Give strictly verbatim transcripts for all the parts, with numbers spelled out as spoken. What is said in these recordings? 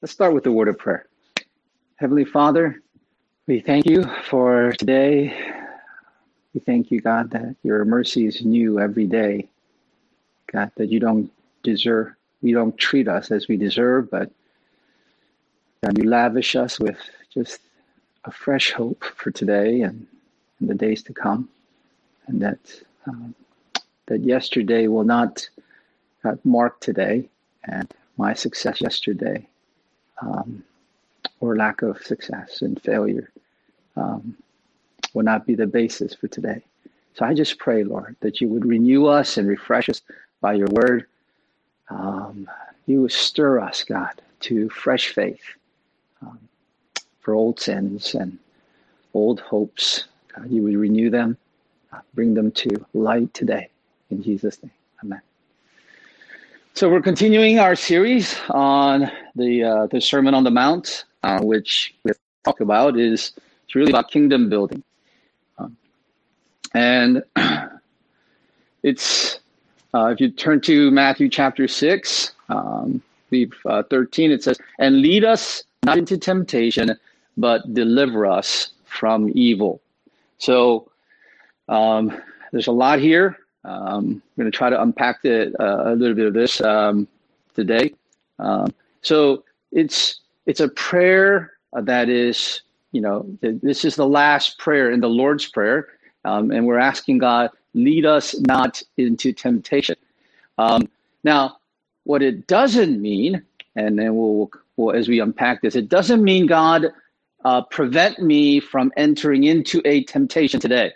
Let's start with the word of prayer. Heavenly Father, we thank you for today. We thank you, God, that your mercy is new every day. God, that you don't deserve, you don't treat us as we deserve, but God, you lavish us with just a fresh hope for today and, and the days to come. And that um, that yesterday will not uh, mark today, and my success yesterday um, or lack of success and failure um, will not be the basis for today. So I just pray, Lord, that you would renew us and refresh us by your word. Um, you would stir us, God, to fresh faith um, for old sins and old hopes. God, you would renew them, uh, bring them to light today. In Jesus' name, amen. So we're continuing our series on the uh, the Sermon on the Mount, uh, which we talk about is it's really about kingdom building, um, and it's uh, if you turn to Matthew chapter six, um, leave uh, thirteen, it says, "And lead us not into temptation, but deliver us from evil." So um, there's a lot here. Um, I'm going to try to unpack the, uh, a little bit of this um, today. Um, so it's it's a prayer that is, you know, this is the last prayer in the Lord's Prayer, um, and we're asking God, lead us not into temptation. Um, now, what it doesn't mean, and then we'll, we'll as we unpack this, it doesn't mean God uh, prevent me from entering into a temptation today.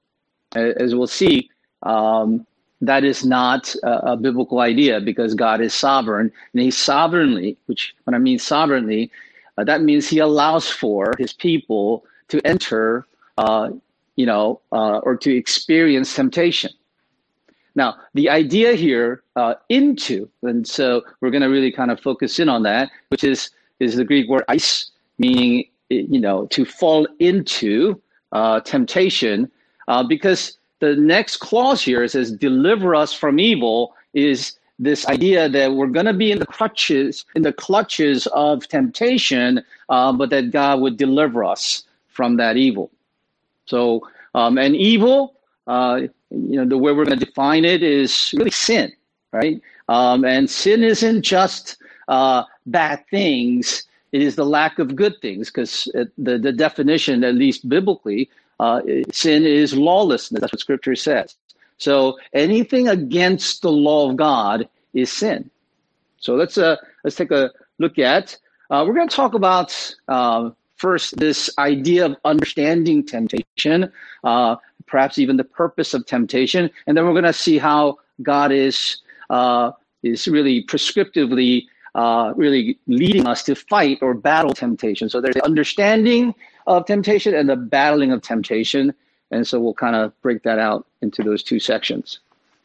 As we'll see, Um, that is not a, a biblical idea, because God is sovereign, and he sovereignly, which when I mean sovereignly, uh, that means he allows for his people to enter, uh, you know, uh, or to experience temptation. Now, the idea here, uh, into, and so we're going to really kind of focus in on that, which is, is the Greek word eis, meaning, you know, to fall into uh, temptation, uh, because the next clause here says, deliver us from evil, is this idea that we're going to be in the clutches, in the clutches of temptation, uh, but that God would deliver us from that evil. So, um, and evil, uh, you know, the way we're going to define it is really sin, right? Um, and sin isn't just uh, bad things. It is the lack of good things, because the, the definition, at least biblically, Uh, sin is lawlessness. That's what Scripture says. So anything against the law of God is sin. So let's uh, let's take a look at. Uh, we're going to talk about uh, first this idea of understanding temptation, uh, perhaps even the purpose of temptation, and then we're going to see how God is uh, is really prescriptively uh, really leading us to fight or battle temptation. So there's the understanding of temptation and the battling of temptation. And so we'll kind of break that out into those two sections.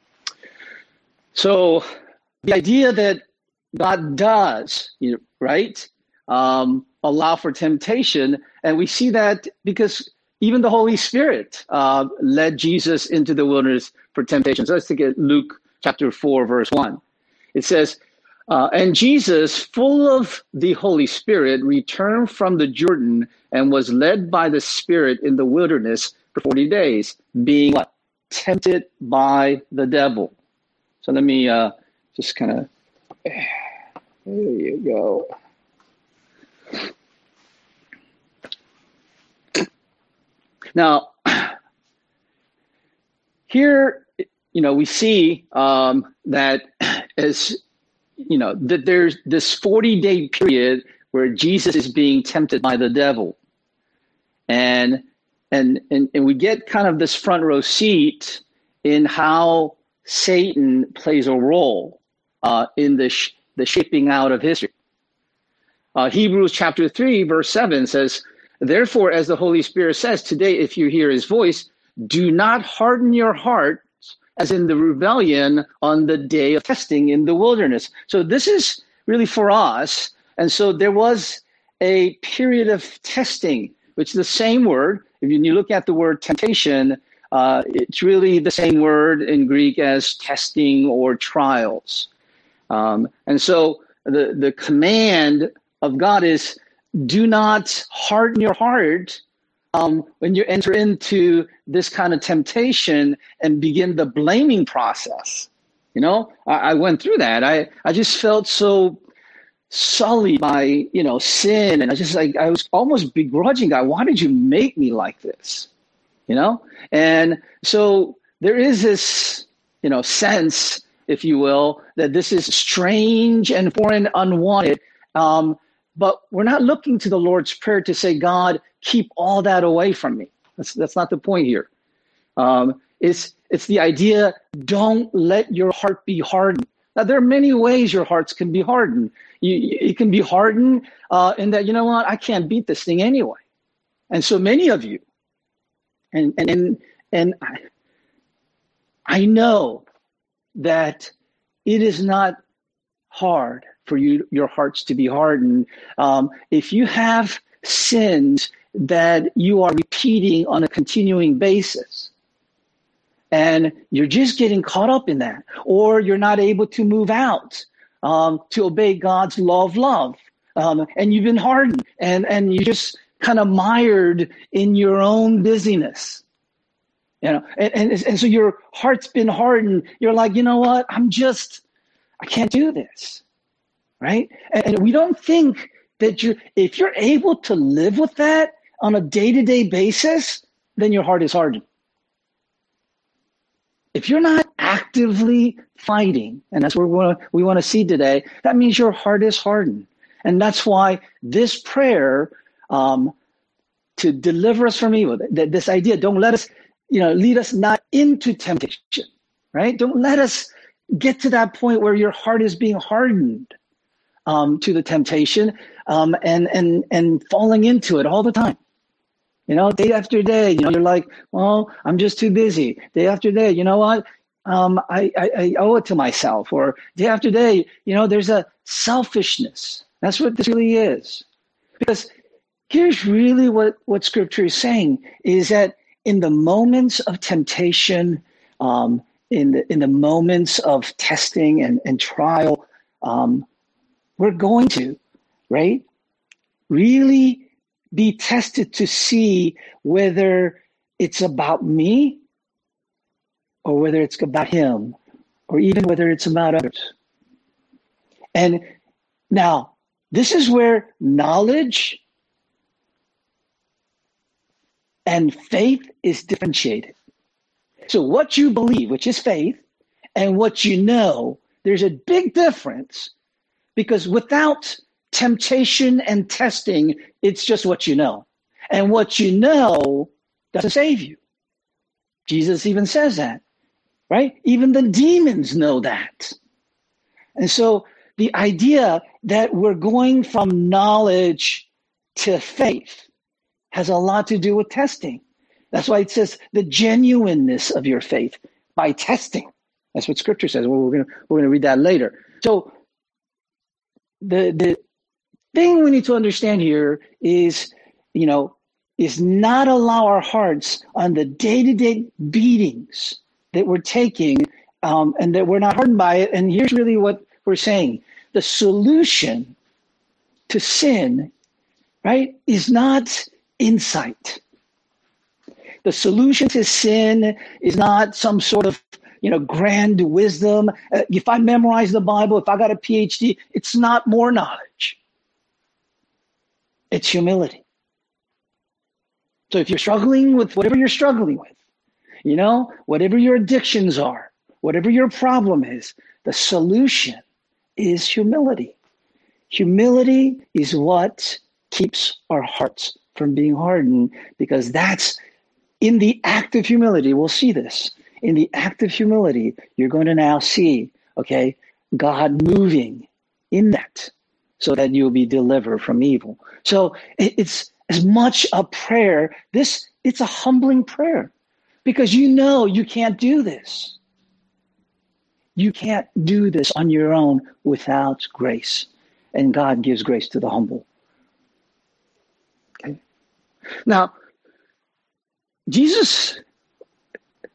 So the idea that God does, you know, right, um, allow for temptation, and we see that because even the Holy Spirit uh, led Jesus into the wilderness for temptation. So let's take it, Luke chapter four, verse one. It says, Uh, and Jesus, full of the Holy Spirit, returned from the Jordan and was led by the Spirit in the wilderness for forty days, being what? Tempted by the devil. So let me uh, just kind of, there you go. Now, here, you know, we see um, that as you know, that there's this forty-day period where Jesus is being tempted by the devil. And, and, and, and we get kind of this front row seat in how Satan plays a role uh, in the, sh- the shaping out of history. Uh, Hebrews chapter three, verse seven says, therefore, as the Holy Spirit says, today, if you hear his voice, do not harden your heart as in the rebellion on the day of testing in the wilderness. So this is really for us. And so there was a period of testing, which is the same word. If you look at the word temptation, uh, it's really the same word in Greek as testing or trials. Um, and so the, the command of God is do not harden your heart um, when you enter into this kind of temptation and begin the blaming process. You know, I, I went through that. I, I just felt so sullied by, you know, sin. And I just like, I was almost begrudging God. Why did you make me like this? You know? And so there is this, you know, sense, if you will, that this is strange and foreign, unwanted. Um, but we're not looking to the Lord's Prayer to say, God, keep all that away from me. That's that's not the point here. Um, it's it's the idea, don't let your heart be hardened. Now, there are many ways your hearts can be hardened. You, it can be hardened uh, in that, you know what, I can't beat this thing anyway. And so many of you, and and and, and I, I know that it is not hard for you, your hearts to be hardened. Um, if you have sins that you are repeating on a continuing basis, and you're just getting caught up in that, or you're not able to move out um, to obey God's law of love, um, and you've been hardened, and, and you just kind of mired in your own busyness. You know, and, and, and so your heart's been hardened. You're like, you know what? I'm just, I can't do this, right? And, and we don't think that you, if you're able to live with that on a day-to-day basis, then your heart is hardened. If you're not actively fighting, and that's what we want to, we want to see today, that means your heart is hardened. And that's why this prayer um, to deliver us from evil, th- this idea, don't let us, you know, lead us not into temptation, right? Don't let us get to that point where your heart is being hardened um, to the temptation um, and, and, and falling into it all the time. You know, day after day, you know, you're like, well, I'm just too busy. Day after day, you know what? Um, I, I, I owe it to myself. Or day after day, you know, there's a selfishness. That's what this really is. Because here's really what, what Scripture is saying, is that in the moments of temptation, um, in the in the moments of testing and, and trial, um, we're going to, right, really be tested to see whether it's about me or whether it's about him or even whether it's about others. And now, this is where knowledge and faith is differentiated. So what you believe, which is faith, and what you know, there's a big difference, because without temptation and testing, it's just what you know. And what you know doesn't save you. Jesus even says that, right? Even the demons know that. And so the idea that we're going from knowledge to faith has a lot to do with testing. That's why it says the genuineness of your faith by testing. That's what Scripture says. Well, we're gonna we're gonna read that later. So the the thing we need to understand here is, you know, is not allow our hearts on the day-to-day beatings that we're taking um, and that we're not hardened by it. And here's really what we're saying. The solution to sin, right, is not insight. The solution to sin is not some sort of, you know, grand wisdom. Uh, if I memorize the Bible, if I got a P H D, it's not more knowledge. It's humility. So if you're struggling with whatever you're struggling with, you know, whatever your addictions are, whatever your problem is, the solution is humility. Humility is what keeps our hearts from being hardened, because that's in the act of humility. We'll see this. In the act of humility, you're going to now see, okay, God moving in that so that you'll be delivered from evil. So it's as much a prayer. This, it's a humbling prayer, because you know you can't do this. You can't do this on your own without grace. And God gives grace to the humble. Okay. Now, Jesus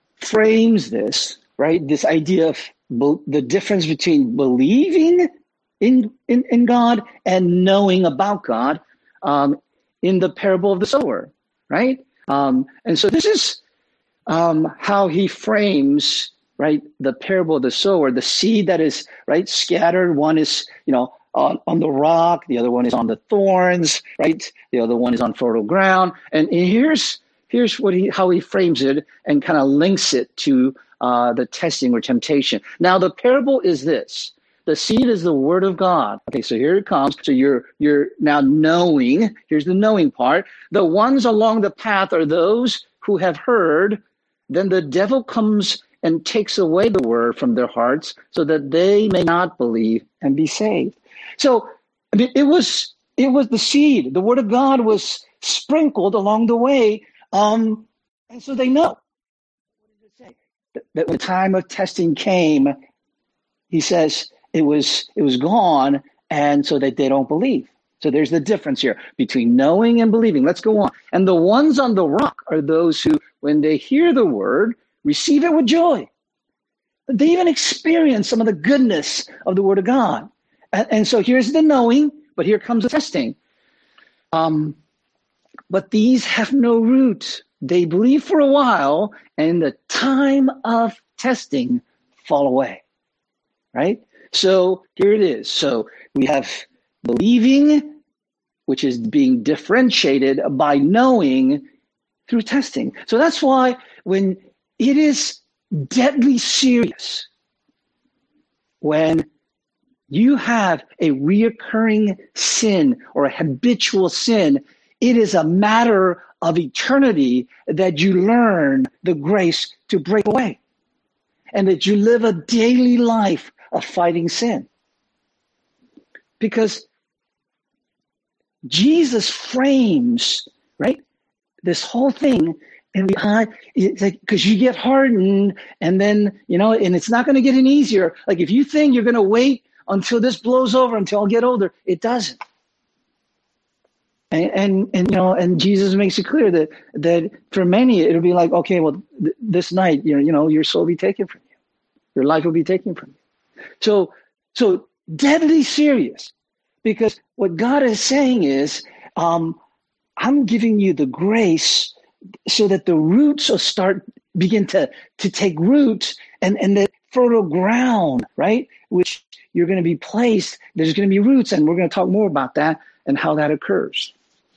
frames this, right? This idea of be- the difference between believing in, in, in God and knowing about God um, in the parable of the sower, right? Um, and so this is um, how he frames, right, the parable of the sower, the seed that is, right, scattered. One is, you know, on, on the rock. The other one is on the thorns, right? The other one is on fertile ground. And here's here's what he how he frames it and kind of links it to uh, the testing or temptation. Now, the parable is this. The seed is the word of God. Okay, so here it comes. So you're you're now knowing. Here's the knowing part. The ones along the path are those who have heard. Then the devil comes and takes away the word from their hearts so that they may not believe and be saved. So I mean, it was it was the seed. The word of God was sprinkled along the way, um, and so they know. What does it say? That, that when the time of testing came, he says it was it was gone, and so that they don't believe. So there's the difference here between knowing and believing. Let's go on. And the ones on the rock are those who, when they hear the word, receive it with joy. They even experience some of the goodness of the word of God. And, and so here's the knowing, but here comes the testing. Um, but these have no root. They believe for a while, and in the time of testing, fall away. Right? So here it is. So we have believing, which is being differentiated by knowing through testing. So that's why when it is deadly serious, when you have a reoccurring sin or a habitual sin, it is a matter of eternity that you learn the grace to break away and that you live a daily life of fighting sin. Because Jesus frames, right, this whole thing, and it's like, because you get hardened, and then, you know, and it's not going to get any easier. Like, if you think you're going to wait until this blows over, until I get older, it doesn't. And, and, and you know, and Jesus makes it clear that, that for many, it'll be like, okay, well, th- this night, you know, you know, your soul will be taken from you. Your life will be taken from you. So, so deadly serious. Because what God is saying is, um, I'm giving you the grace so that the roots will start, begin to, to take root, and, and the fertile ground, right, which you're going to be placed, there's going to be roots, and we're going to talk more about that and how that occurs.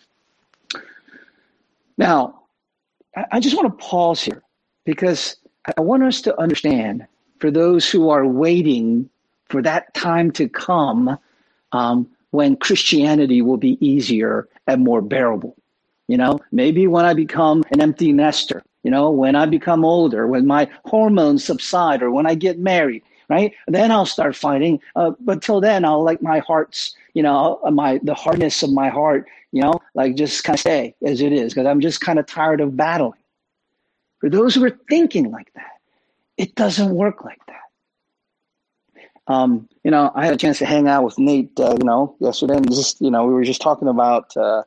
Now, I, I just want to pause here because I want us to understand, for those who are waiting for that time to come, Um, when Christianity will be easier and more bearable. You know, maybe when I become an empty nester, you know, when I become older, when my hormones subside, or when I get married, right? Then I'll start fighting. Uh, but till then, I'll like my heart's, you know, my the hardness of my heart, you know, like just kind of stay as it is, because I'm just kind of tired of battling. For those who are thinking like that, it doesn't work like that. Um, you know, I had a chance to hang out with Nate, uh, you know, yesterday, and just, you know, we were just talking about uh,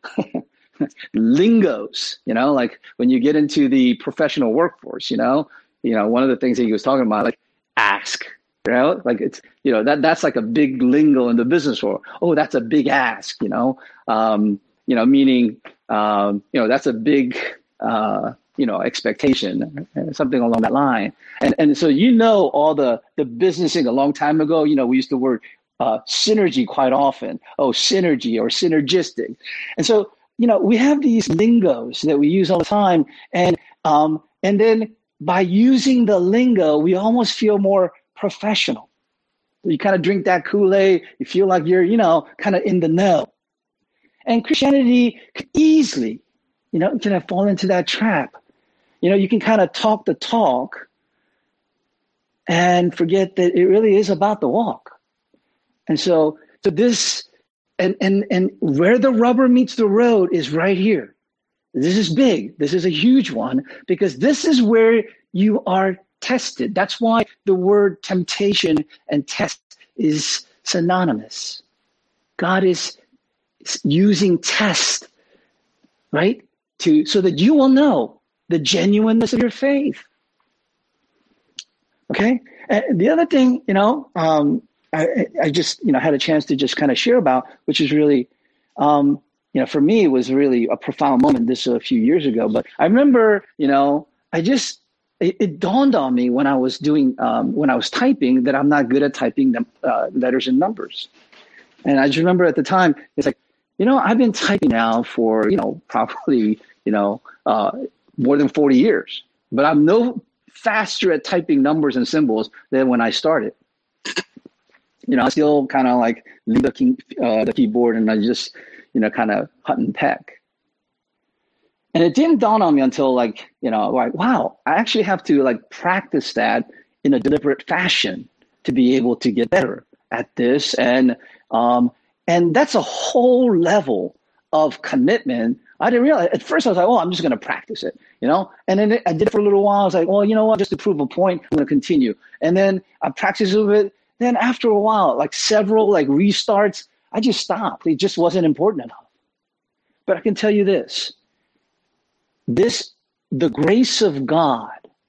lingos, you know, like when you get into the professional workforce, you know, you know, one of the things that he was talking about, like ask, you know, like it's, you know, that that's like a big lingo in the business world. Oh, that's a big ask, you know, um, you know, meaning, um, you know, that's a big, uh, you know, expectation, something along that line. And and so, you know, all the, the businessing a long time ago, you know, we used the word uh, synergy quite often. Oh, synergy or synergistic. And so, you know, we have these lingos that we use all the time. And um, and then by using the lingo, we almost feel more professional. You kind of drink that Kool-Aid, you feel like you're, you know, kind of in the know. And Christianity could easily, you know, kind of fall into that trap. You know, you can kind of talk the talk and forget that it really is about the walk. And so, so this, and, and, and where the rubber meets the road is right here. This is big. This is a huge one, because this is where you are tested. That's why the word temptation and test is synonymous. God is using test, right, to so that you will know the genuineness of your faith. Okay? And the other thing, you know, um, I, I just, you know, had a chance to just kind of share about, which is really, um, you know, for me, it was really a profound moment. This a few years ago, but I remember, you know, I just, it, it dawned on me when I was doing, um, when I was typing that I'm not good at typing them, uh, letters and numbers. And I just remember at the time, it's like, you know, I've been typing now for, you know, probably, you know, uh, more than forty years, but I'm no faster at typing numbers and symbols than when I started. You know, I still kind of like leave the, key, uh, the keyboard and I just, you know, kind of hunt and peck. And it didn't dawn on me until like, you know, like, wow, I actually have to like practice that in a deliberate fashion to be able to get better at this. And, um, and that's a whole level of commitment. I didn't realize at first I was like, oh, I'm just going to practice it, you know? And then I did it for a little while. I was like, well, you know what, just to prove a point, I'm going to continue. And then I practiced a little bit. Then after a while, like several like restarts, I just stopped. It just wasn't important enough. But I can tell you this, this, the grace of God,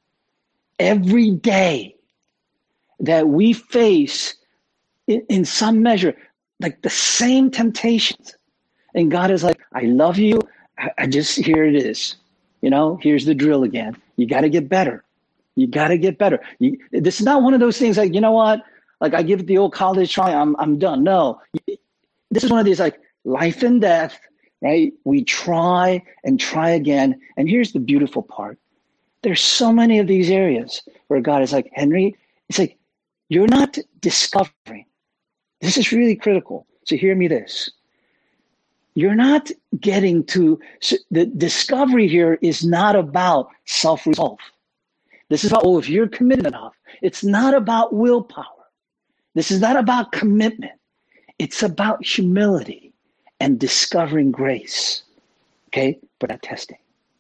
every day that we face in, in some measure, like the same temptations. And God is like, I love you. I, I just, here it is. You know, here's the drill again. You got to get better. You got to get better. You, this is not one of those things like, you know what? Like I give it the old college try, I'm I'm done. No, this is one of these like life and death, right? We try and try again. And here's the beautiful part. There's so many of these areas where God is like, Henry, it's like, you're not discovering. This is really critical. So hear me this. You're not getting to, so the discovery here is not about self-resolve. This is about, oh, if you're committed enough. It's not about willpower. This is not about commitment. It's about humility and discovering grace, okay, for that testing.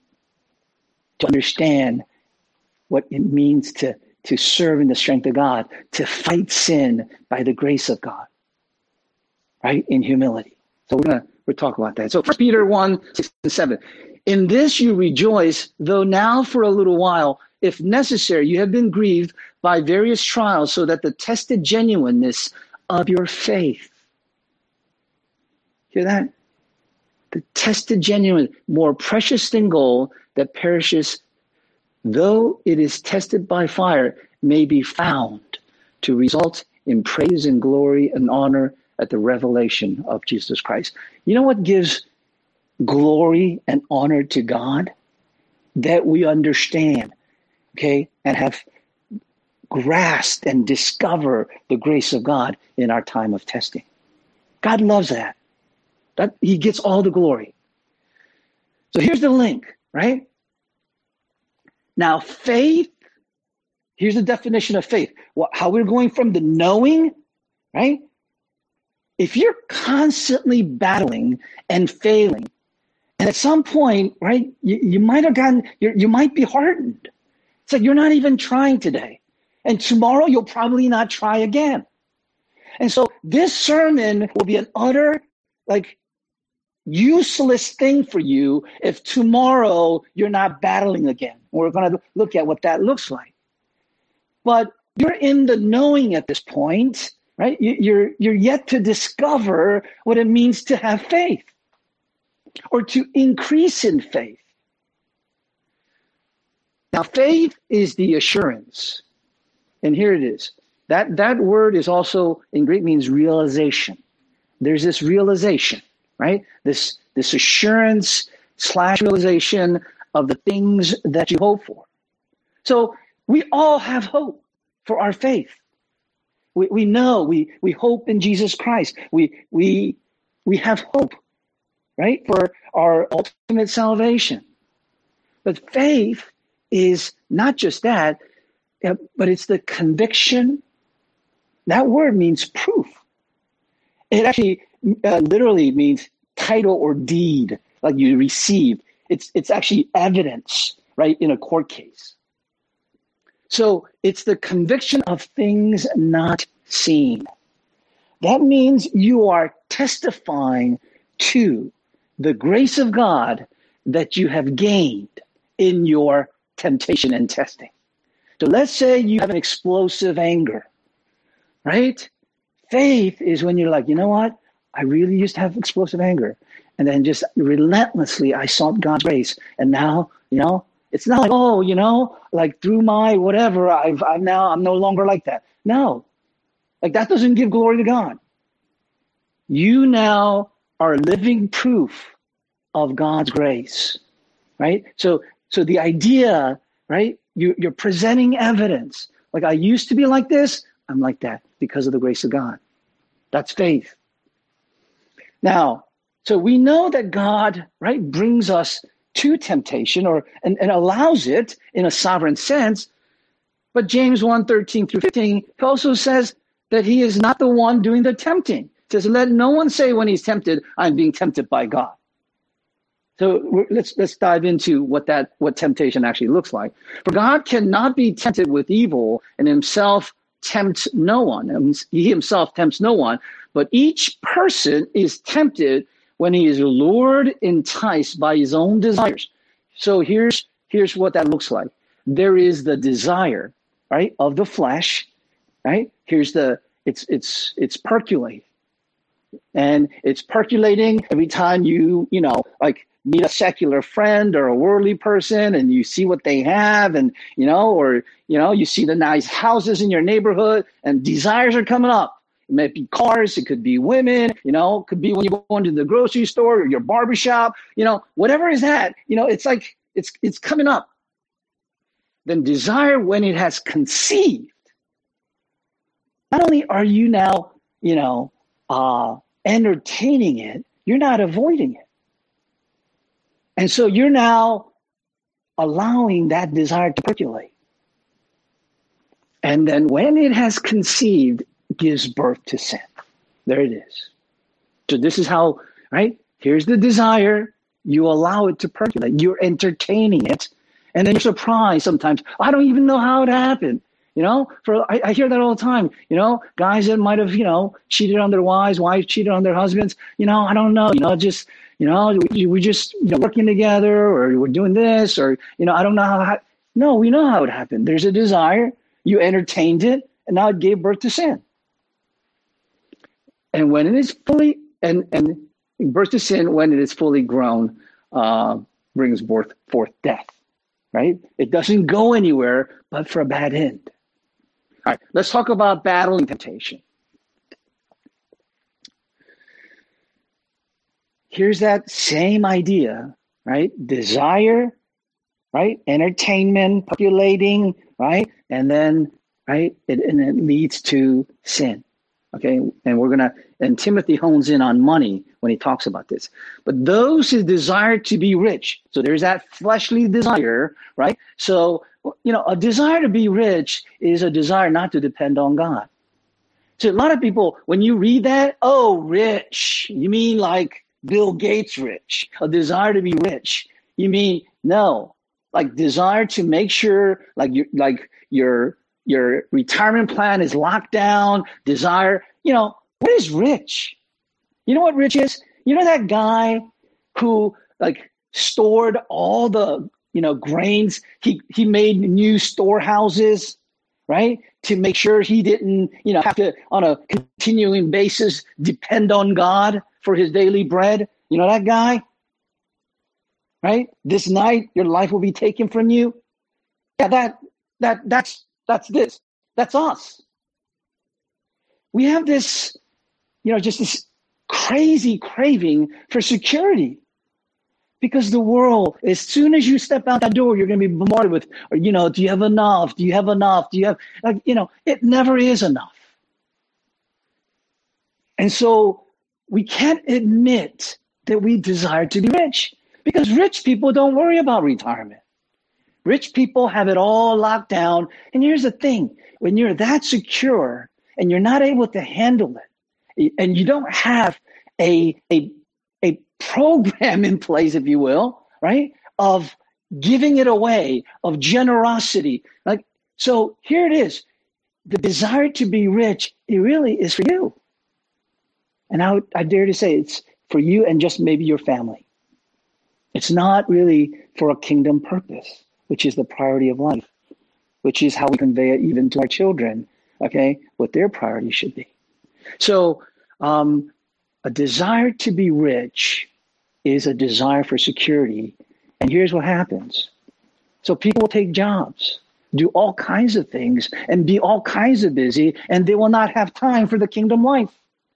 To understand what it means to, to serve in the strength of God, to fight sin by the grace of God, right, in humility. So we're going to we'll talk about that. So First Peter one, six and seven. In this you rejoice, though now for a little while, if necessary, you have been grieved by various trials, so that the tested genuineness of your faith. Hear that? The tested genuine, more precious than gold that perishes, though it is tested by fire, may be found to result in praise and glory and honor at the revelation of Jesus Christ. You know what gives glory and honor to God? That we understand, okay, and have grasped and discover the grace of God in our time of testing. God loves that. That he gets all the glory. So here's the link, right? Now, faith, here's the definition of faith. Well, how we're going from the knowing, right? If you're constantly battling and failing, and at some point, right, you, you might have gotten, you're, you might be hardened. It's like you're not even trying today. And tomorrow you'll probably not try again. And so this sermon will be an utter, like, useless thing for you if tomorrow you're not battling again. We're going to look at what that looks like. But you're in the knowing at this point, right? You're, you're yet to discover what it means to have faith or to increase in faith. Now, faith is the assurance. And here it is. That, that word is also, in Greek, means realization. There's this realization, right? This, this assurance slash realization of the things that you hope for. So we all have hope for our faith. We, we know, we, we hope in Jesus Christ. We, we, we have hope, right, for our ultimate salvation. But faith is not just that, but it's the conviction. That word means proof. It actually uh, literally means title or deed, like you received. It's it's actually evidence, right, in a court case. So it's the conviction of things not seen. That means you are testifying to the grace of God that you have gained in your temptation and testing. So let's say you have an explosive anger, right? Faith is when you're like, you know what? I really used to have explosive anger. And then just relentlessly, I sought God's grace. And now, you know, it's not like, oh, you know, like through my whatever, I've, I've now, I'm no longer like that. No, like that doesn't give glory to God. You now are living proof of God's grace, right? So, so the idea, right? You, you're presenting evidence. Like I used to be like this, I'm like that because of the grace of God. That's faith. Now, so we know that God, right, brings us to temptation or and, and allows it in a sovereign sense. But James one, thirteen through fifteen also says that he is not the one doing the tempting. It says, let no one say when he's tempted, I'm being tempted by God. So we're, let's let's dive into what that what temptation actually looks like. For God cannot be tempted with evil, and himself tempts no one. He himself tempts no one, but each person is tempted when he is lured, enticed by his own desires. So here's here's what that looks like. There is the desire, right, of the flesh, right? Here's the it's it's it's percolating. And it's percolating every time you, you know, like meet a secular friend or a worldly person and you see what they have and, you know, or, you know, you see the nice houses in your neighborhood and desires are coming up. It might be cars, it could be women, you know, it could be when you go into the grocery store or your barbershop, you know, whatever is that, you know, it's like, it's it's coming up. Then desire, when it has conceived, not only are you now, you know, uh, entertaining it, you're not avoiding it. And so you're now allowing that desire to percolate. And then when it has conceived, gives birth to sin. There it is. So this is how, right? Here's the desire. You allow it to percolate. You're entertaining it. And then you're surprised sometimes. I don't even know how it happened. You know, for I, I hear that all the time. You know, guys that might have, you know, cheated on their wives, wives cheated on their husbands. You know, I don't know. You know, just, you know, we, we just, you know, working together or we're doing this or, you know, I don't know how. No, we know how it happened. There's a desire. You entertained it and now it gave birth to sin. And when it is fully, and, and birth to sin, when it is fully grown, uh, brings forth, forth death, right? It doesn't go anywhere but for a bad end. All right, let's talk about battling temptation. Here's that same idea, right? Desire, right? Entertainment, populating, right? And then, right? It, and it leads to sin. Okay, and we're gonna, and Timothy hones in on money when he talks about this. But those who desire to be rich, so there's that fleshly desire, right? So, you know, a desire to be rich is a desire not to depend on God. So a lot of people, when you read that, oh, rich, you mean like Bill Gates rich, a desire to be rich. You mean, no, like desire to make sure like you like your your retirement plan is locked down, desire, you know, what is rich? You know what rich is? You know that guy who like stored all the, you know, grains, he, he made new storehouses, right? To make sure he didn't, you know, have to, on a continuing basis, depend on God for his daily bread. You know that guy? Right? This night, your life will be taken from you. Yeah, that, that, that's, That's this. That's us. We have this, you know, just this crazy craving for security because the world, as soon as you step out that door, you're going to be bombarded with, or, you know, do you have enough? Do you have enough? Do you have, like, you know, it never is enough. And so we can't admit that we desire to be rich because rich people don't worry about retirement. Rich people have it all locked down. And here's the thing. When you're that secure and you're not able to handle it, and you don't have a, a, a program in place, if you will, right, of giving it away, of generosity. Like, so here it is. The desire to be rich, it really is for you. And I, would, I dare to say it's for you and just maybe your family. It's not really for a kingdom purpose, which is the priority of life, which is how we convey it even to our children, okay, what their priority should be. So um, a desire to be rich is a desire for security. And here's what happens. So people will take jobs, do all kinds of things, and be all kinds of busy, and they will not have time for the kingdom life.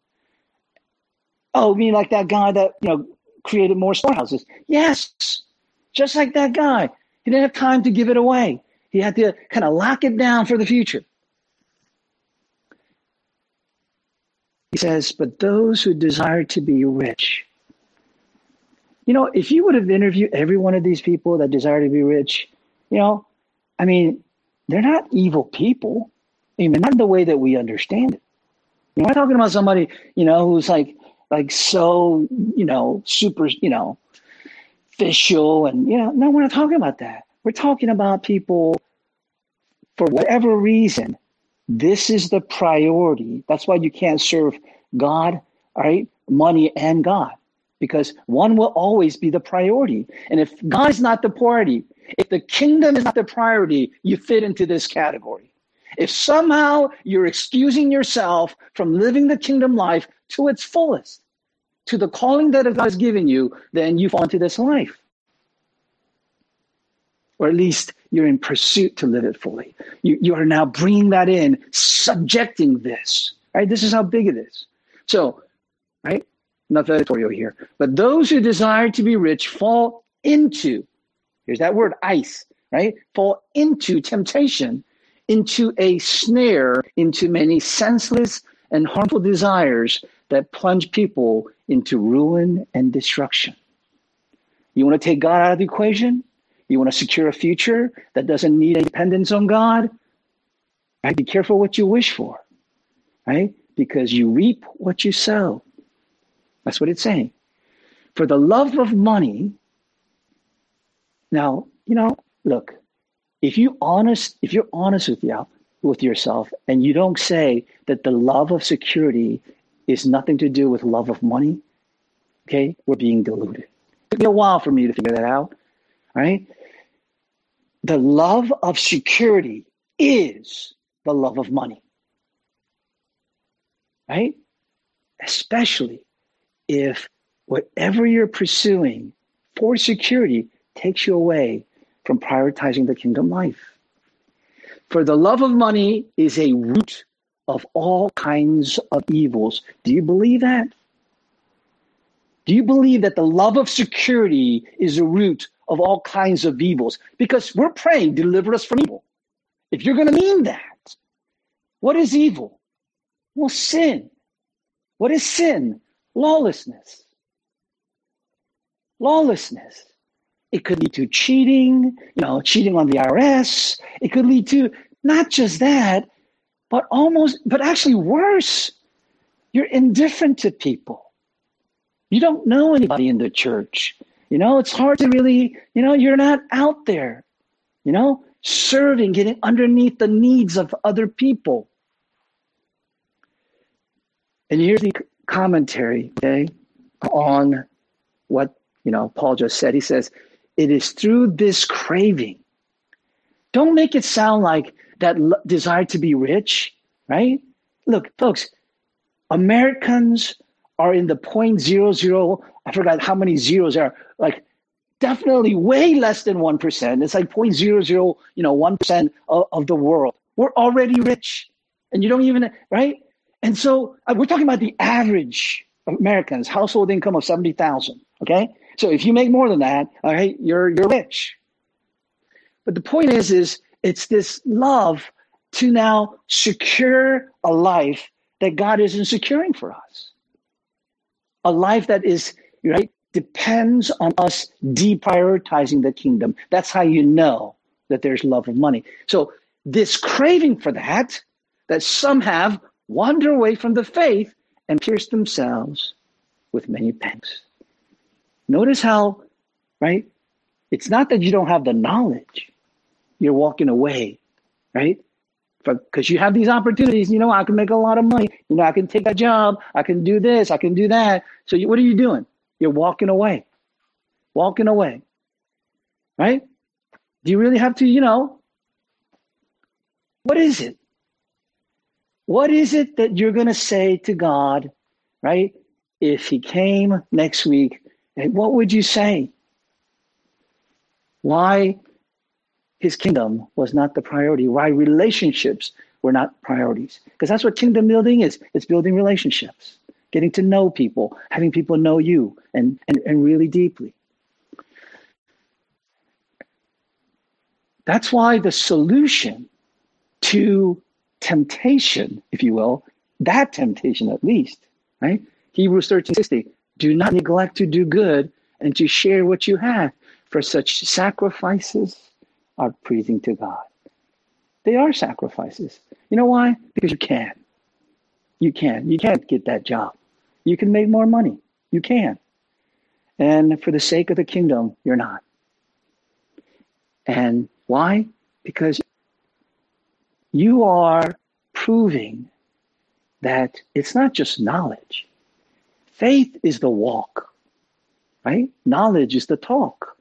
Oh, you mean like that guy that, you know, created more storehouses? Yes, just like that guy. He didn't have time to give it away. He had to kind of lock it down for the future. He says, but those who desire to be rich. You know, if you would have interviewed every one of these people that desire to be rich, you know, I mean, they're not evil people. I mean, not the way that we understand it. You know, I'm talking about somebody, you know, who's like, like so, you know, super, you know, official and, you know, no, we're not talking about that. We're talking about people, for whatever reason, this is the priority. That's why you can't serve God, all right, money and God, because one will always be the priority. And if God is not the priority, if the kingdom is not the priority, you fit into this category. If somehow you're excusing yourself from living the kingdom life to its fullest, to the calling that God has given you, then you fall into this life. Or at least you're in pursuit to live it fully. You, you are now bringing that in, subjecting this, right? This is how big it is. So, right? Enough editorial here. But those who desire to be rich fall into, here's that word, ice, right? Fall into temptation, into a snare, into many senseless and harmful desires that plunge people into ruin and destruction. You want to take God out of the equation? You want to secure a future that doesn't need a dependence on God? Right? Be careful what you wish for, right? Because you reap what you sow. That's what it's saying. For the love of money. Now, you know, look, if you honest, if you're honest with you, with yourself, and you don't say that the love of security is nothing to do with love of money, okay, we're being deluded. It took me a while for me to figure that out, right? The love of security is the love of money, right? Especially if whatever you're pursuing for security takes you away from prioritizing the kingdom life. For the love of money is a root of all kinds of evils. Do you believe that? Do you believe that the love of security is a root of all kinds of evils? Because we're praying, deliver us from evil. If you're going to mean that, what is evil? Well, sin. What is sin? Lawlessness. Lawlessness. It could lead to cheating, you know, cheating on the I R S. It could lead to not just that, but almost, but actually worse. You're indifferent to people. You don't know anybody in the church. You know, it's hard to really, you know, you're not out there, you know, serving, getting underneath the needs of other people. And here's the commentary, okay, on what, you know, Paul just said. He says, it is through this craving. Don't make it sound like that l- desire to be rich, right? Look, folks, Americans are in the point zero zero, I forgot how many zeros are, like definitely way less than one percent. It's like point zero zero, you know, one percent of, of the world. We're already rich. And you don't even, right? And so uh, we're talking about the average Americans, household income of seventy thousand, okay? So if you make more than that, all right, you're you're rich. But the point is, is it's this love to now secure a life that God isn't securing for us. A life that is, right, depends on us deprioritizing the kingdom. That's how you know that there's love of money. So this craving for that, that some have, wander away from the faith and pierce themselves with many pangs. Notice how, right, it's not that you don't have the knowledge. You're walking away, right? Because you have these opportunities, you know, I can make a lot of money. You know, I can take a job. I can do this. I can do that. So you, what are you doing? You're walking away, walking away, right? Do you really have to, you know, what is it? What is it that you're going to say to God, right? If he came next week, what would you say? Why his kingdom was not the priority? Why relationships were not priorities? Because that's what kingdom building is. It's building relationships, getting to know people, having people know you and, and, and really deeply. That's why the solution to temptation, if you will, that temptation at least, right? Hebrews thirteen sixty, do not neglect to do good and to share what you have, for such sacrifices are pleasing to God. They are sacrifices. You know why? Because you can. You can. You can't get that job. You can make more money. You can. And for the sake of the kingdom, you're not. And why? Because you are proving that it's not just knowledge. Faith is the walk, right? Knowledge is the talk.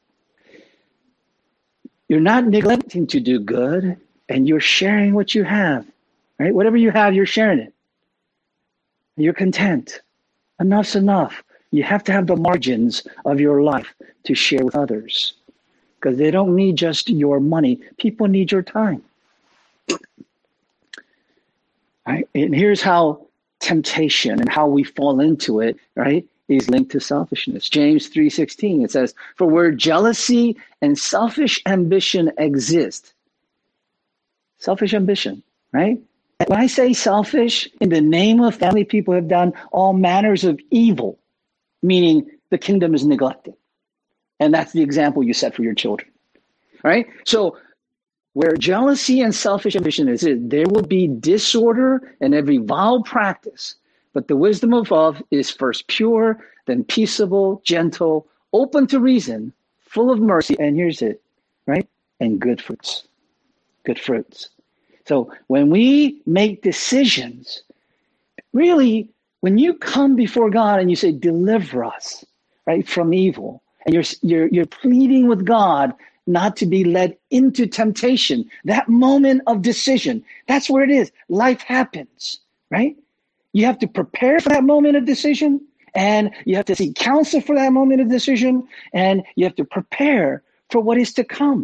You're not neglecting to do good, and you're sharing what you have, right? Whatever you have, you're sharing it. You're content. Enough's enough. You have to have the margins of your life to share with others, because they don't need just your money. People need your time. Right? And here's how temptation and how we fall into it, right, is linked to selfishness. James three sixteen, it says, for where jealousy and selfish ambition exist, selfish ambition, right? When I say selfish, in the name of family, people have done all manners of evil, meaning the kingdom is neglected. And that's the example you set for your children, right? So where jealousy and selfish ambition is, there will be disorder and every vile practice. But the wisdom of love is first pure, then peaceable, gentle, open to reason, full of mercy. And here's it, right? And good fruits. Good fruits. So when we make decisions, really, when you come before God and you say, deliver us, right, from evil, and you're you're you're pleading with God not to be led into temptation, that moment of decision, that's where it is. Life happens, right? You have to prepare for that moment of decision, and you have to seek counsel for that moment of decision, and you have to prepare for what is to come,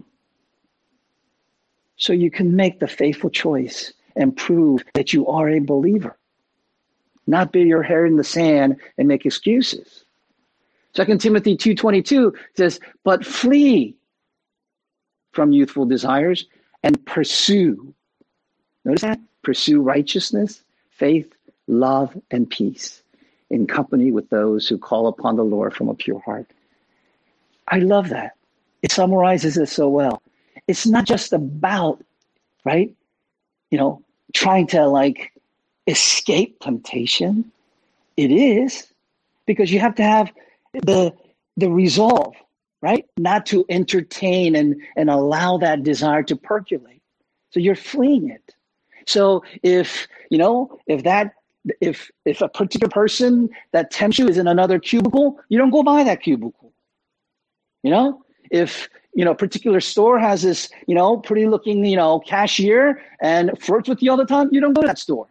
so you can make the faithful choice and prove that you are a believer. Not bury your hair in the sand and make excuses. Second Timothy two twenty-two says, but flee from youthful desires and pursue. Notice that? Pursue righteousness, faith, love, and peace in company with those who call upon the Lord from a pure heart. I love that. It summarizes it so well. It's not just about, right, you know, trying to like escape temptation. It is, because you have to have the the resolve, right, not to entertain and, and allow that desire to percolate. So you're fleeing it. So if, you know, if that, if if a particular person that tempts you is in another cubicle, you don't go by that cubicle. You know, if, you know, a particular store has this, you know, pretty looking, you know, cashier and flirts with you all the time, you don't go to that store.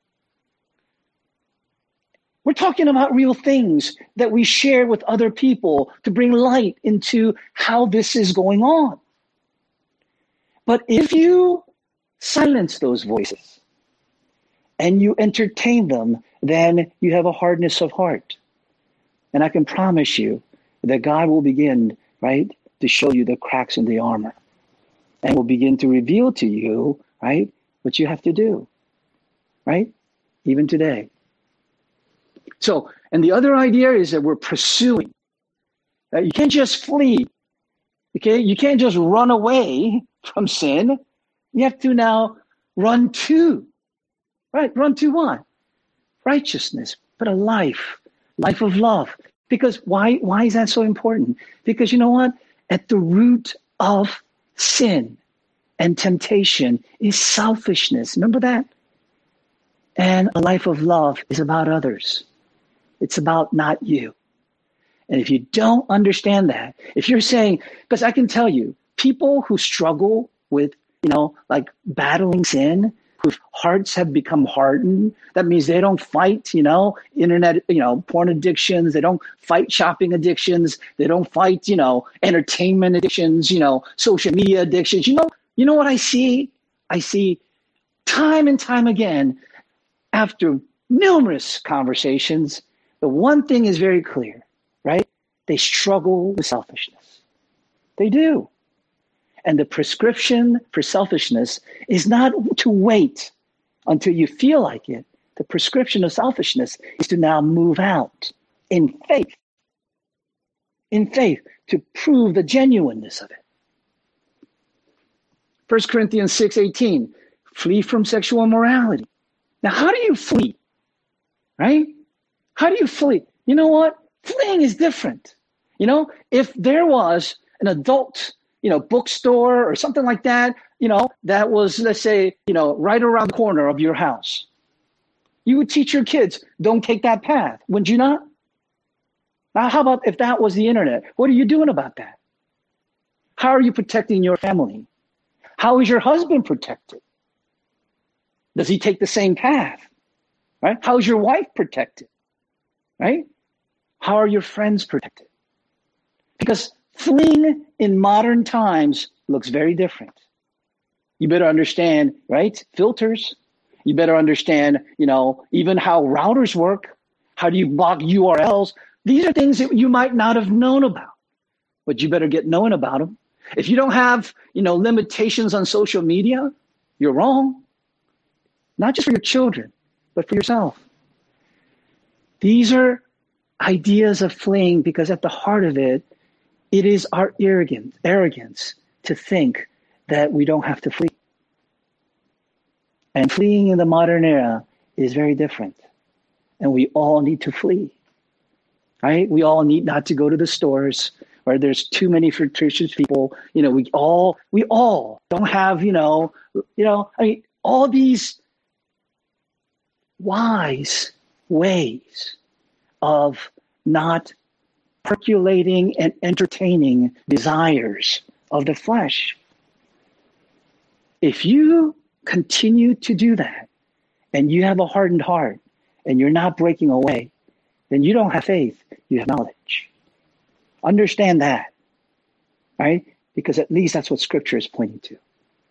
We're talking about real things that we share with other people to bring light into how this is going on. But if you silence those voices and you entertain them, then you have a hardness of heart. And I can promise you that God will begin, right, to show you the cracks in the armor, and will begin to reveal to you, right, what you have to do, right, even today. So, and the other idea is that we're pursuing. Uh, you can't just flee. Okay, you can't just run away from sin. You have to now run to, right? Run to what? Righteousness, but a life, life of love. Because why? Why is that so important? Because you know what? At the root of sin and temptation is selfishness. Remember that? And a life of love is about others. It's about not you. And if you don't understand that, if you're saying, because I can tell you, people who struggle with, you know, like battling sin, whose hearts have become hardened. That means they don't fight, you know, internet, you know, porn addictions. They don't fight shopping addictions. They don't fight, you know, entertainment addictions, you know, social media addictions. You know, you know what I see? I see time and time again, after numerous conversations, the one thing is very clear, right? They struggle with selfishness. They do. And the prescription for selfishness is not to wait until you feel like it. The prescription of selfishness is to now move out in faith, in faith, to prove the genuineness of it. First Corinthians six eighteen, flee from sexual immorality. Now, how do you flee? Right? How do you flee? You know what? Fleeing is different. You know, if there was an adult, you know, bookstore or something like that, you know, that was, let's say, you know, right around the corner of your house, you would teach your kids, don't take that path, wouldn't you not? Now, how about if that was the internet? What are you doing about that? How are you protecting your family? How is your husband protected? Does he take the same path? Right? How is your wife protected? Right? How are your friends protected? Because fleeing in modern times looks very different. You better understand, right? Filters. You better understand, you know, even how routers work. How do you block U R Ls? These are things that you might not have known about, but you better get knowing about them. If you don't have, you know, limitations on social media, you're wrong. Not just for your children, but for yourself. These are ideas of fleeing because at the heart of it, it is our arrogance, arrogance to think that we don't have to flee. And fleeing in the modern era is very different. And we all need to flee, right? We all need not to go to the stores where there's too many fictitious people. You know, we all, we all don't have, you know, you know, I mean, all these wise ways of not percolating and entertaining desires of the flesh. If you continue to do that and you have a hardened heart and you're not breaking away, then you don't have faith, you have knowledge. Understand that, right? Because at least that's what Scripture is pointing to.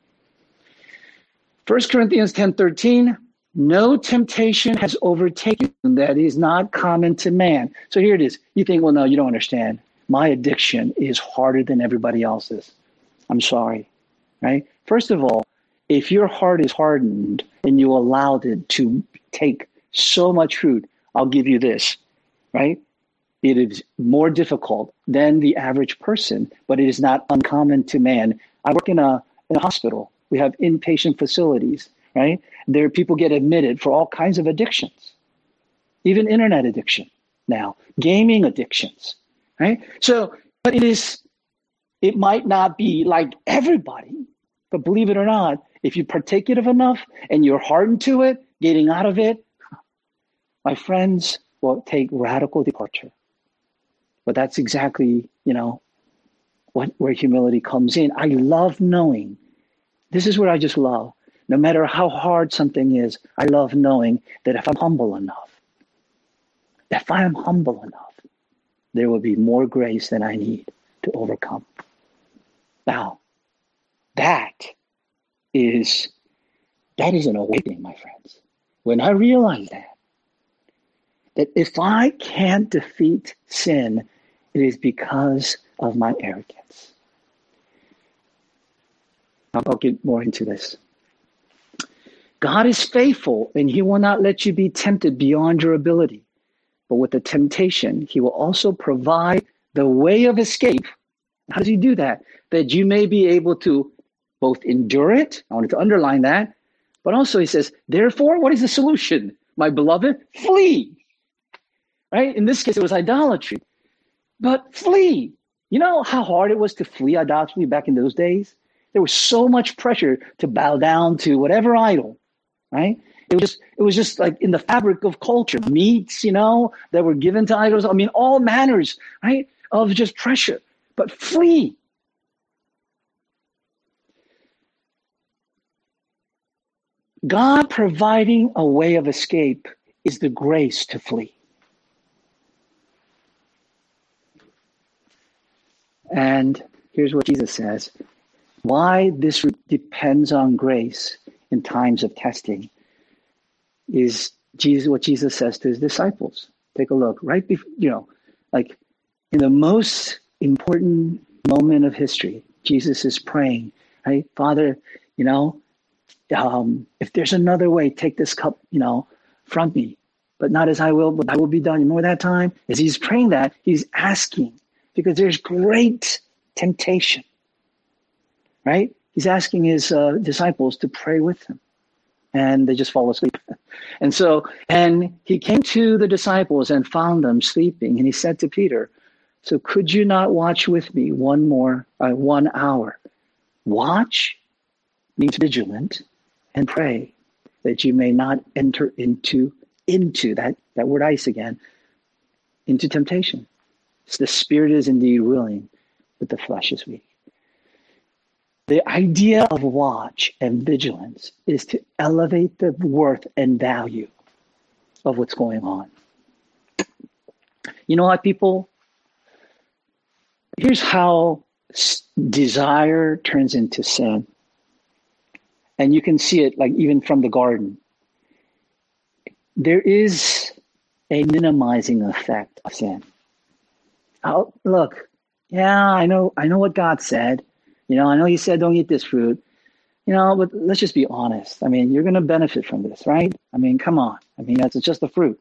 First Corinthians ten thirteen, no temptation has overtaken that is not common to man. So here it is. You think, well, no, you don't understand. My addiction is harder than everybody else's. I'm sorry, right? First of all, if your heart is hardened and you allowed it to take so much fruit, I'll give you this, right? It is more difficult than the average person, but it is not uncommon to man. I work in a, in a hospital. We have inpatient facilities, right? There, people get admitted for all kinds of addictions, even internet addiction now, gaming addictions, right? So, but it is, it might not be like everybody, but believe it or not, if you partake it of enough and you're hardened to it, getting out of it, my friends, will take radical departure. But that's exactly, you know, what where humility comes in. I love knowing. This is what I just love. No matter how hard something is, I love knowing that if I'm humble enough, if I am humble enough, there will be more grace than I need to overcome. Now, that is, that is an awakening, my friends. When I realize that, that if I can't defeat sin, it is because of my arrogance. I'll get more into this. God is faithful, and he will not let you be tempted beyond your ability. But with the temptation, he will also provide the way of escape. How does he do that? That you may be able to both endure it. I wanted to underline that. But also he says, therefore, what is the solution? My beloved, flee. Right? In this case, it was idolatry. But flee. You know how hard it was to flee idolatry back in those days? There was so much pressure to bow down to whatever idol, right? It was just, it was just like in the fabric of culture, meats, you know, that were given to idols. I mean, all manners, right, of just pressure. But flee. God providing a way of escape is the grace to flee. And here's what Jesus says. Why this depends on grace in times of testing is Jesus, what Jesus says to his disciples. Take a look right before, you know, like in the most important moment of history, Jesus is praying, right? Father, you know, um, if there's another way, take this cup, you know, from me, but not as I will, but I will be done. You know that time? As he's praying that, he's asking because there's great temptation, right? He's asking his uh, disciples to pray with him, and they just fall asleep. And so, and he came to the disciples and found them sleeping, and he said to Peter, so could you not watch with me one more, uh, one hour? Watch means vigilant, and pray that you may not enter into, into that, that word ice again, into temptation. So the spirit is indeed willing, but the flesh is weak. The idea of watch and vigilance is to elevate the worth and value of what's going on. You know what, people? Here's how desire turns into sin. And you can see it like even from the garden. There is a minimizing effect of sin. Oh, look, yeah, I know, I know what God said. You know, I know he said don't eat this fruit. You know, but let's just be honest. I mean, you're going to benefit from this, right? I mean, come on. I mean, that's just a fruit.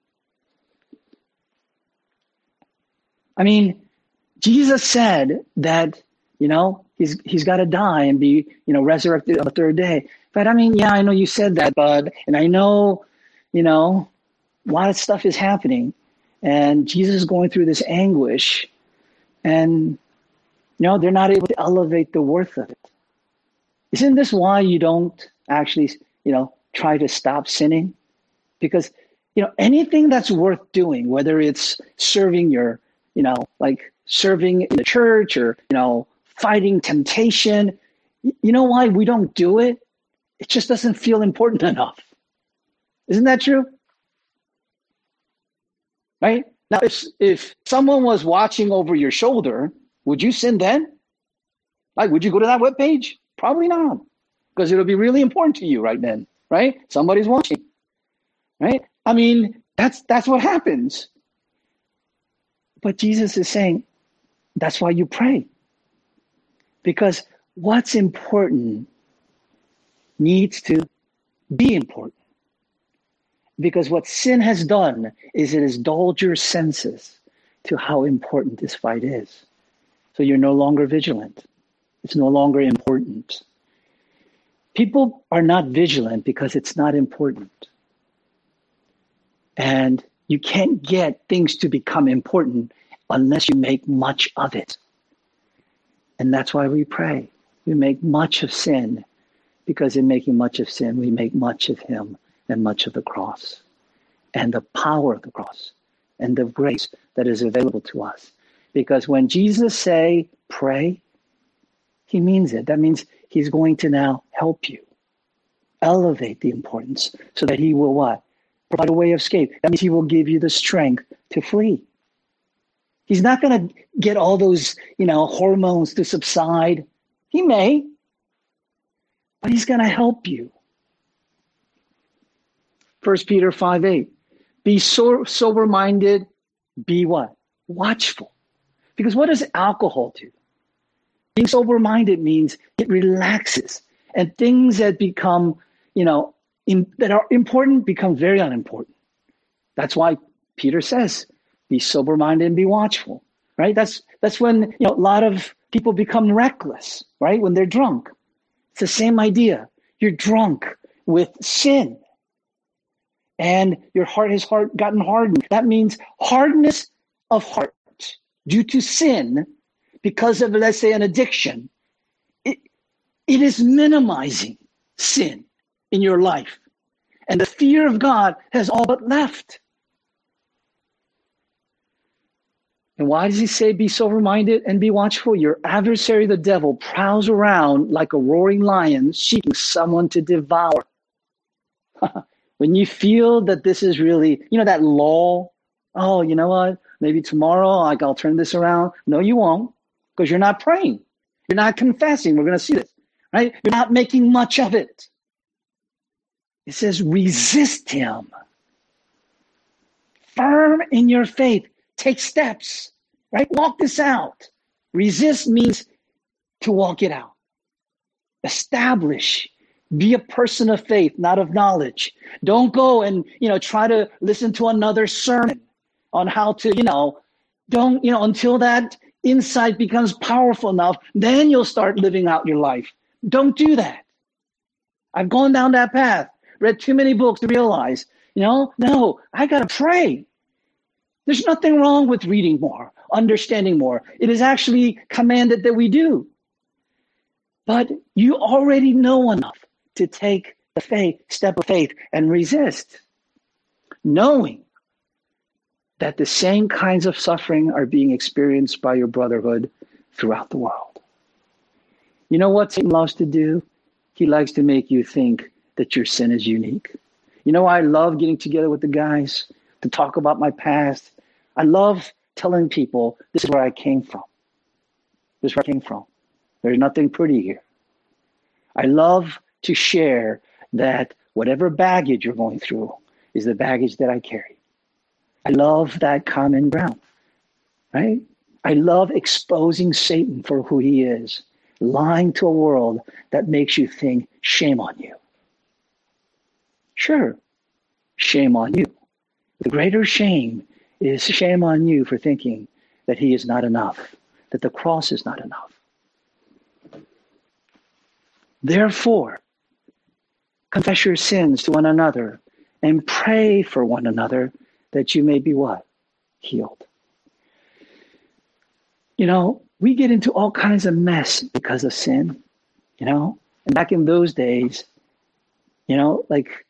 I mean, Jesus said that, you know, he's he's got to die and be, you know, resurrected on the third day. But I mean, yeah, I know you said that, bud. And I know, you know, a lot of stuff is happening. And Jesus is going through this anguish. And, you know, they're not able to elevate the worth of it. Isn't this why you don't actually, you know, try to stop sinning? Because, you know, anything that's worth doing, whether it's serving your, you know, like serving in the church or, you know, fighting temptation, you know why we don't do it? It just doesn't feel important enough. Isn't that true? Right? Now, if if someone was watching over your shoulder, would you sin then? Like, would you go to that webpage? Probably not, because it'll be really important to you right then, right? Somebody's watching, right? I mean, that's that's what happens. But Jesus is saying, that's why you pray. Because what's important needs to be important. Because what sin has done is it has dulled your senses to how important this fight is. So you're no longer vigilant. It's no longer important. People are not vigilant because it's not important. And you can't get things to become important unless you make much of it. And that's why we pray. We make much of sin, because in making much of sin, we make much of him and much of the cross and the power of the cross and the grace that is available to us. Because when Jesus say, pray, he means it. That means he's going to now help you elevate the importance so that he will what? Provide a way of escape. That means he will give you the strength to flee. He's not going to get all those, you know, hormones to subside. He may, but he's going to help you. First Peter five eight. Be so, sober-minded, be what? Watchful. Because what does alcohol do? Being sober-minded means it relaxes, and things that become, you know, in, that are important become very unimportant. That's why Peter says, be sober-minded and be watchful, right? That's that's when, you know, a lot of people become reckless, right? When they're drunk. It's the same idea. You're drunk with sin, and your heart has hard, gotten hardened. That means hardness of heart due to sin, because of, let's say, an addiction. It, it is minimizing sin in your life. And the fear of God has all but left. And why does he say be sober-minded and be watchful? Your adversary, the devil, prowls around like a roaring lion, seeking someone to devour. When you feel that this is really, you know, that lull, oh, you know what? Maybe tomorrow like, I'll turn this around. No, you won't, because you're not praying. You're not confessing. We're going to see this, right? You're not making much of it. It says resist him. Firm in your faith. Take steps, right? Walk this out. Resist means to walk it out. Establish. Be a person of faith, not of knowledge. Don't go and, you know, try to listen to another sermon on how to, you know, don't, you know, until that insight becomes powerful enough, then you'll start living out your life. Don't do that. I've gone down that path, read too many books to realize, you know, no, I got to pray. There's nothing wrong with reading more, understanding more. It is actually commanded that we do. But you already know enough to take the faith, step of faith and resist, knowing that the same kinds of suffering are being experienced by your brotherhood throughout the world. You know what Satan loves to do? He likes to make you think that your sin is unique. You know, I love getting together with the guys to talk about my past. I love telling people this is where I came from. This is where I came from. There's nothing pretty here. I love to share that whatever baggage you're going through is the baggage that I carry. I love that common ground, right? I love exposing Satan for who he is, lying to a world that makes you think, shame on you. Sure, shame on you. The greater shame is shame on you for thinking that he is not enough, that the cross is not enough. Therefore, confess your sins to one another and pray for one another that you may be what? Healed. You know, we get into all kinds of mess because of sin, you know? And back in those days, you know, like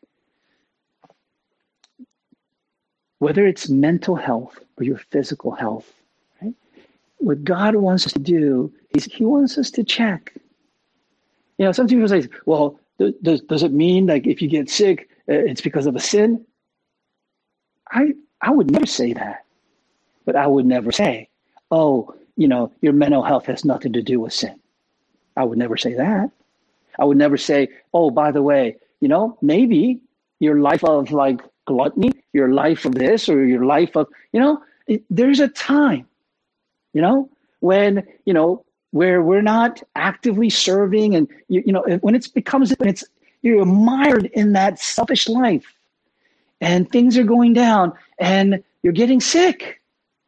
whether it's mental health or your physical health, right? What God wants us to do is he wants us to check. You know, some people say, well, does, does it mean like if you get sick, uh, it's because of a sin? I I would never say that. But I would never say, oh, you know, your mental health has nothing to do with sin. I would never say that. I would never say, oh, by the way, you know, maybe your life of like gluttony, your life of this or your life of, you know, it, there's a time, you know, when, you know, where we're not actively serving and, you, you know, when it becomes, when it's, you're mired in that selfish life and things are going down and you're getting sick.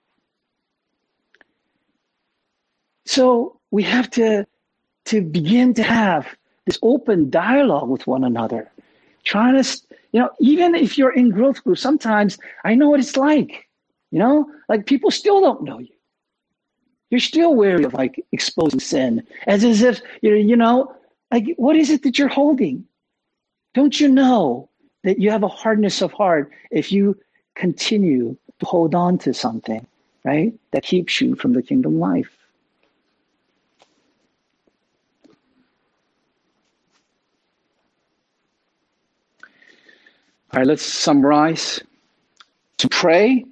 So we have to, to begin to have this open dialogue with one another, trying to, you know, even if you're in growth groups, sometimes I know what it's like, you know, like people still don't know you. You're still wary of like exposing sin as, as if, you you know, like, what is it that you're holding? Don't you know that you have a hardness of heart if you continue to hold on to something, right, that keeps you from the kingdom life? All right, let's summarize. To pray,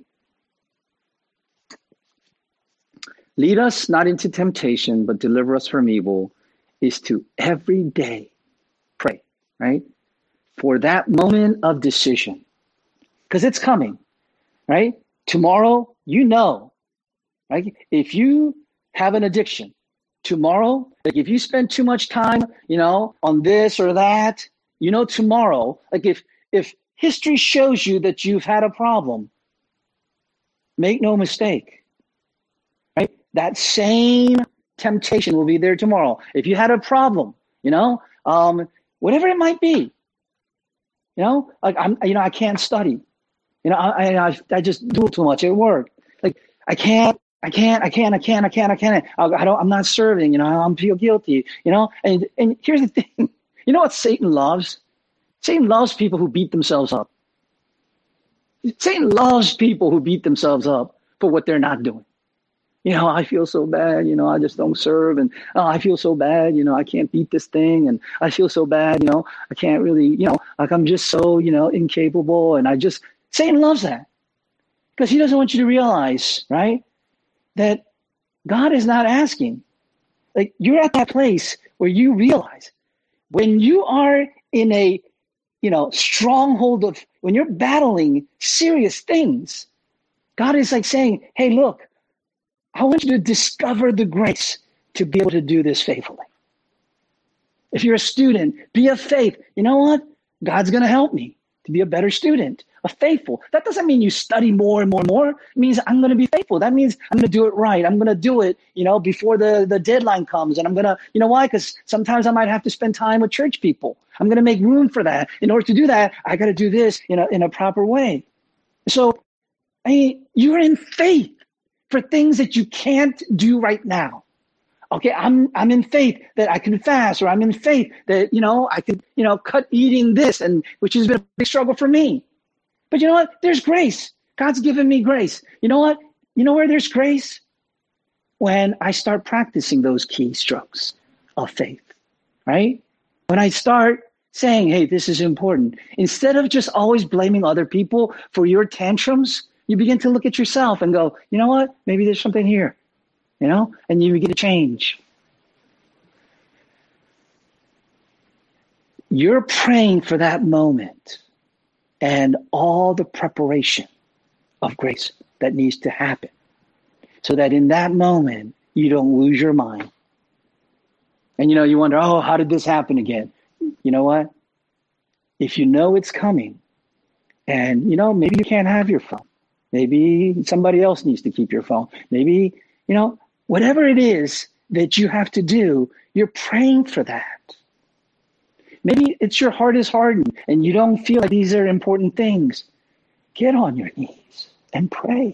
lead us not into temptation, but deliver us from evil, is to every day pray, right? For that moment of decision, because it's coming, right? Tomorrow, you know, right? If you have an addiction, tomorrow, like if you spend too much time, you know, on this or that, you know, tomorrow, like if, if history shows you that you've had a problem, make no mistake, right? That same temptation will be there tomorrow. If you had a problem, you know, um, whatever it might be, you know, like I'm, you know, I can't study, you know, I, I, I just do too much at work. Like I can't, I can't, I can't, I can't, I can't, I can't, I, I don't, I'm not serving, you know, I'm feel guilty, you know, and, and here's the thing, you know what Satan loves? Satan loves people who beat themselves up. Satan loves people who beat themselves up for what they're not doing. You know, I feel so bad, you know, I just don't serve. And oh, I feel so bad, you know, I can't beat this thing. And I feel so bad, you know, I can't really, you know, like I'm just so, you know, incapable. And I just, Satan loves that because he doesn't want you to realize, right, that God is not asking. Like you're at that place where you realize when you are in a, you know, stronghold of, when you're battling serious things, God is like saying, hey, look, I want you to discover the grace to be able to do this faithfully. If you're a student, be of faith. You know what? God's going to help me to be a better student, a faithful. That doesn't mean you study more and more and more. It means I'm going to be faithful. That means I'm going to do it right. I'm going to do it, you know, before the, the deadline comes. And I'm going to, you know why? Because sometimes I might have to spend time with church people. I'm going to make room for that. In order to do that, I got to do this in a, in a proper way. So, I mean, you're in faith for things that you can't do right now. Okay, I'm I'm in faith that I can fast, or I'm in faith that, you know, I can, you know, cut eating this, and which has been a big struggle for me. But you know what? There's grace. God's given me grace. You know what? You know where there's grace? When I start practicing those key strokes of faith, right? When I start saying, hey, this is important. Instead of just always blaming other people for your tantrums, you begin to look at yourself and go, you know what? Maybe there's something here, you know, and you begin to change. You're praying for that moment and all the preparation of grace that needs to happen so that in that moment, you don't lose your mind. And, you know, you wonder, oh, how did this happen again? You know what? If you know it's coming and, you know, maybe you can't have your phone. Maybe somebody else needs to keep your phone. Maybe, you know, whatever it is that you have to do, you're praying for that. Maybe it's your heart is hardened and you don't feel like these are important things. Get on your knees and pray.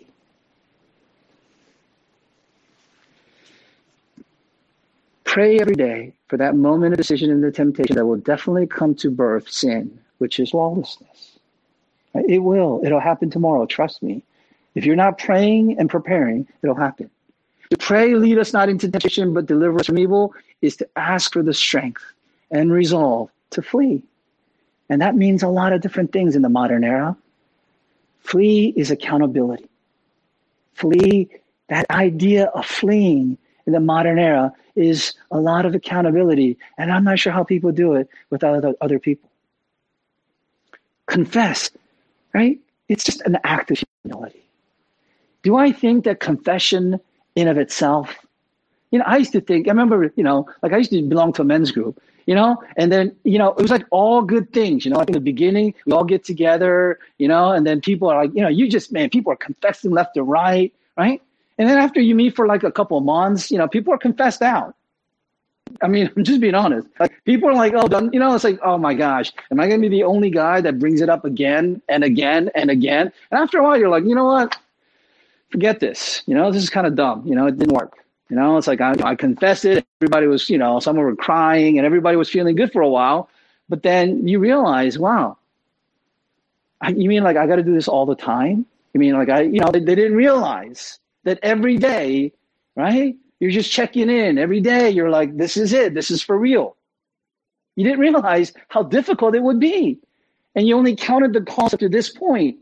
Pray every day for that moment of decision and the temptation that will definitely come to birth sin, which is lawlessness. It will. It'll happen tomorrow. Trust me. If you're not praying and preparing, it'll happen. To pray, lead us not into temptation, but deliver us from evil, is to ask for the strength and resolve to flee. And that means a lot of different things in the modern era. Flee is accountability. Flee, that idea of fleeing in the modern era is a lot of accountability. And I'm not sure how people do it without other, other people. Confess. Right? It's just an act of humility. Do I think that confession in of itself, you know, I used to think, I remember, you know, like I used to belong to a men's group, you know, and then, you know, it was like all good things, you know, like in the beginning, we all get together, you know, and then people are like, you know, you just, man, people are confessing left and right, right? And then after you meet for like a couple of months, you know, people are confessed out. I mean, I'm just being honest. Like, people are like, oh, you know, it's like, oh my gosh, am I going to be the only guy that brings it up again and again and again? And after a while, you're like, you know what? Forget this. You know, this is kind of dumb. You know, it didn't work. You know, it's like I, I confessed it. Everybody was, you know, some were crying and everybody was feeling good for a while. But then you realize, wow, I, you mean like I got to do this all the time? You mean like I, you know, they, they didn't realize that every day, right? You're just checking in every day. You're like, this is it. This is for real. You didn't realize how difficult it would be. And you only counted the cost up to this point.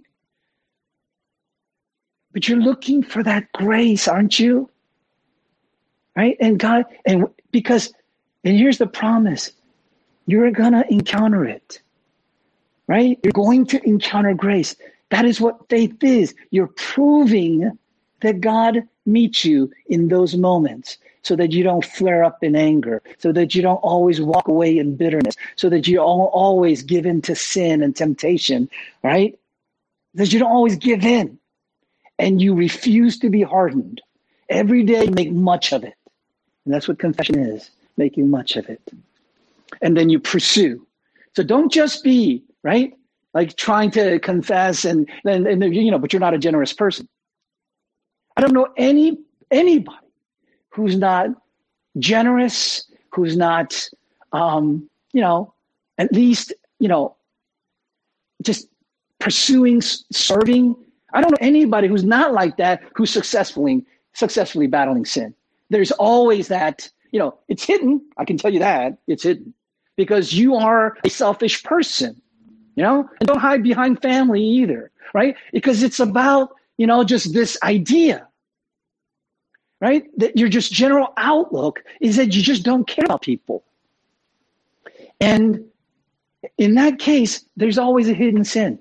But you're looking for that grace, aren't you? Right? And God, and because, and here's the promise, you're going to encounter it. Right? You're going to encounter grace. That is what faith is. You're proving that God meets you in those moments so that you don't flare up in anger, so that you don't always walk away in bitterness, so that you don't always give in to sin and temptation, right? That you don't always give in and you refuse to be hardened. Every day you make much of it. And that's what confession is, making much of it. And then you pursue. So don't just be, right, like trying to confess and then, and, and, you know, but you're not a generous person. I don't know any anybody who's not generous, who's not, um, you know, at least, you know, just pursuing, serving. I don't know anybody who's not like that, who's successfully successfully battling sin. There's always that, you know, it's hidden. I can tell you that it's hidden because you are a selfish person, you know, and don't hide behind family either, right? Because it's about, you know, just this idea, right? That your just general outlook is that you just don't care about people. And in that case, there's always a hidden sin.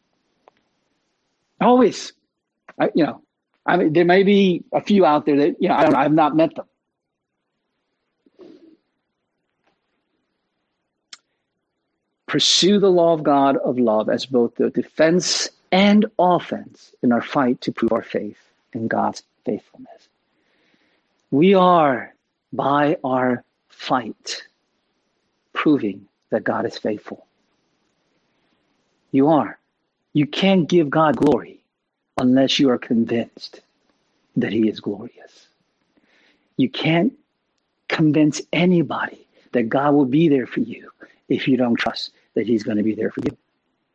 Always. I, you know, I mean, there may be a few out there that, you know, I don't, I've not met them. Pursue the law of God of love as both the defense and offense in our fight to prove our faith in God's faithfulness. We are, by our fight, proving that God is faithful. You are. You can't give God glory unless you are convinced that he is glorious. You can't convince anybody that God will be there for you if you don't trust that he's going to be there for you.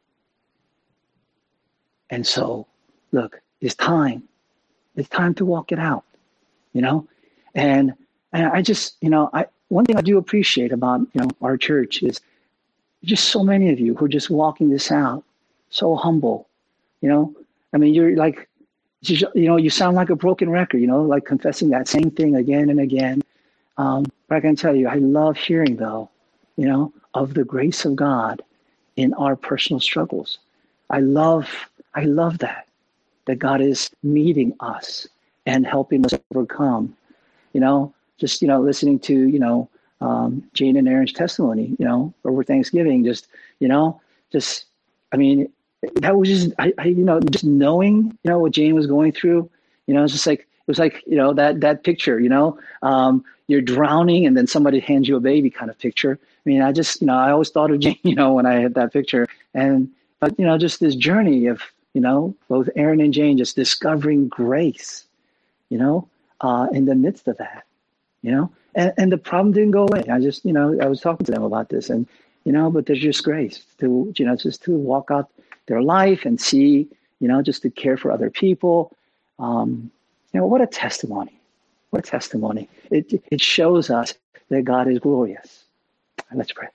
And so, look, it's time. It's time to walk it out, you know? And, and I just, you know, I one thing I do appreciate about, you know, our church is just so many of you who are just walking this out, so humble, you know? I mean, you're like, you know, you sound like a broken record, you know, like confessing that same thing again and again. Um, but I can tell you, I love hearing, though, you know, of the grace of God in our personal struggles. I love, I love that, that God is meeting us and helping us overcome, you know, just, you know, listening to, you know, um, Jane and Aaron's testimony, you know, over Thanksgiving, just, you know, just, I mean, that was just, I, I, you know, just knowing, you know, what Jane was going through, you know, it's just like, it was like, you know, that, that picture, you know, um, you're drowning and then somebody hands you a baby kind of picture. I mean, I just, you know, I always thought of Jane, you know, when I had that picture and, but, you know, just this journey of, you know, both Aaron and Jane just discovering grace, you know, uh, in the midst of that, you know, and, and the problem didn't go away. I just, you know, I was talking to them about this and, you know, but there's just grace to, you know, just to walk out their life and see, you know, just to care for other people. Um, you know, what a testimony. What a testimony. It, it shows us that God is glorious. Let's pray.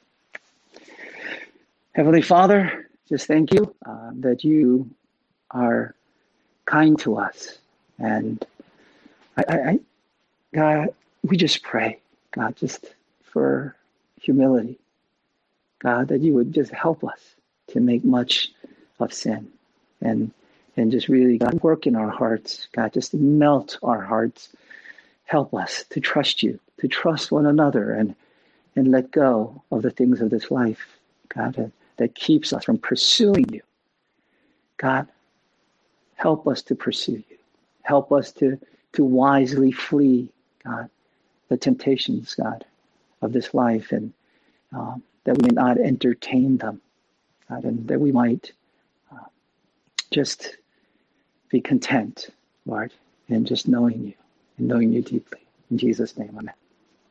Heavenly Father, just thank you uh, that you are kind to us. And I, I, I, God, we just pray, God, just for humility. God, that you would just help us to make much of sin and and just really, God, work in our hearts. God, just melt our hearts. Help us to trust you, to trust one another and and let go of the things of this life, God, that, that keeps us from pursuing you. God, help us to pursue you. Help us to, to wisely flee, God, the temptations, God, of this life and um, that we may not entertain them, God, and that we might uh, just be content, Lord, in just knowing you and knowing you deeply. In Jesus' name, amen.